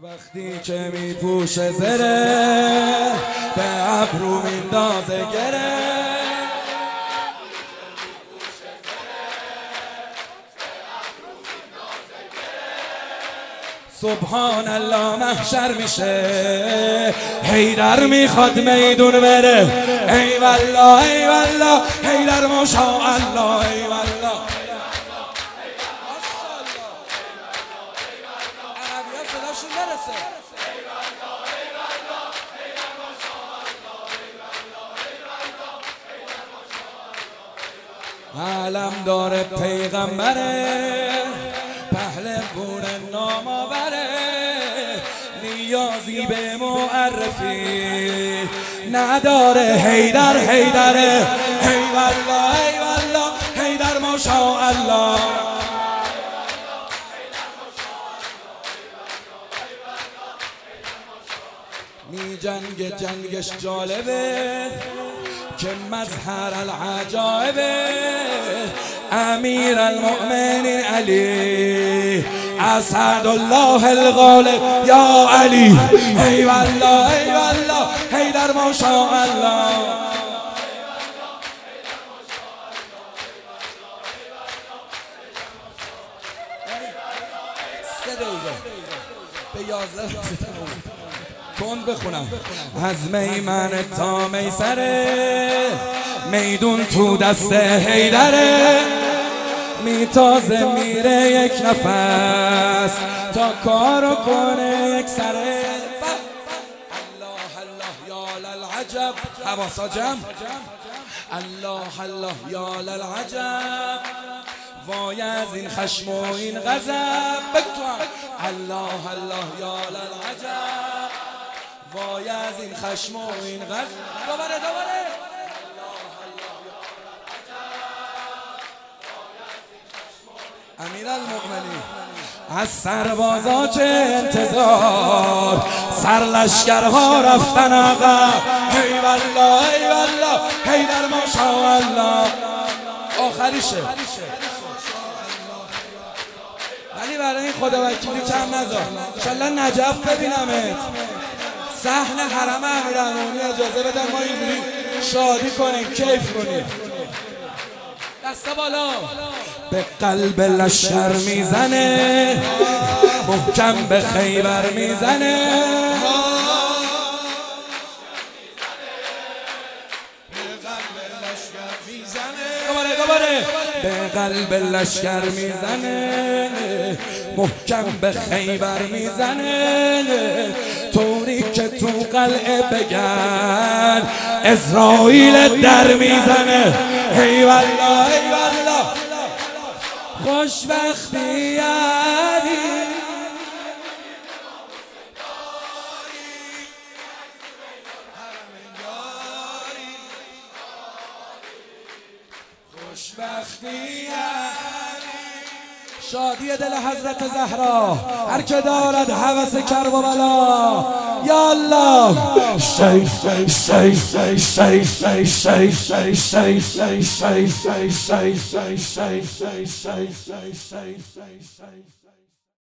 وقتی که میپوشه زره به ابرو میندازه گره سبحان الله محشر میشه حیدر میخواد میدون بره ای والله ای والله حیدر ماشاءالله ای والله علم داره پیغمبره پهلوون نامآوره نیازی به معرفی نداره حیدر حیدره ای والله ای والله حیدر ماشاءالله می جنگش جالبه که مظهر العجائبه امیر المؤمنین علی اسد الله الغالب یا علی ای والله ای والله حیدر ماشاءالله به 11 کند بخونم از میمن تا میسره میدون تو دست حیدره میتازه میره یک نفس تا کارو کنه یک سره الله الله یا للعجب حواسا جمع الله الله یا للعجب وای از این خشم و این غضب بگو الله الله یا للعجب وای از این خشم و این غضب دوباره امیر المؤمنین از سربازا چه انتظار سر لشکرها رفتن آقا ای والله ای والله حیدر ماشاءالله آخریشه ولی برای این خدا وکیلی کم نذار انشالله نجف ببینمت صحن حرم امیرالمومنین اجازه بدن ما اینجوری شادی کنیم کیف کنیم دستا بالا به قلب لشکر میزنه محکم به خیبر میزنه دوباره به قلب لشکر میزنه محکم به خیبر میزنه طوری که تو قلعه بگن اسرائیل در میزنه ای والله ای والله خوشبختی یعنی خوشبختی شادی دل حضرت زهرا هر که دارد هوس کرب و بلا یا الله شی شی شی شی شی شی شی شی شی شی شی شی شی شی شی شی شی شی